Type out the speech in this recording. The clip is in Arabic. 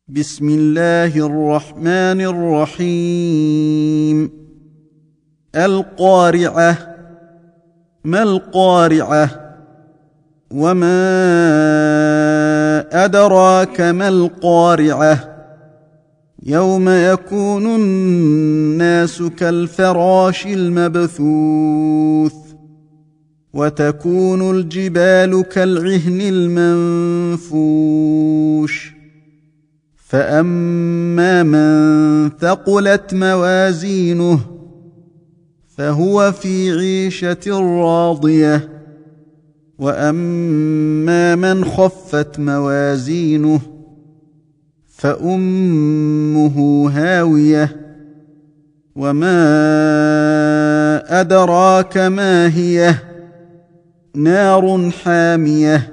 بسم الله الرحمن الرحيم. القارعة. ما القارعة؟ وما أدراك ما القارعة؟ يوم يكون الناس كالفراش المبثوث وتكون الجبال كالعهن المنفوش فأما من ثقلت موازينه فهو في عيشة راضية وأما من خفت موازينه فأمه هاوية وما أدراك ما هي نار حامية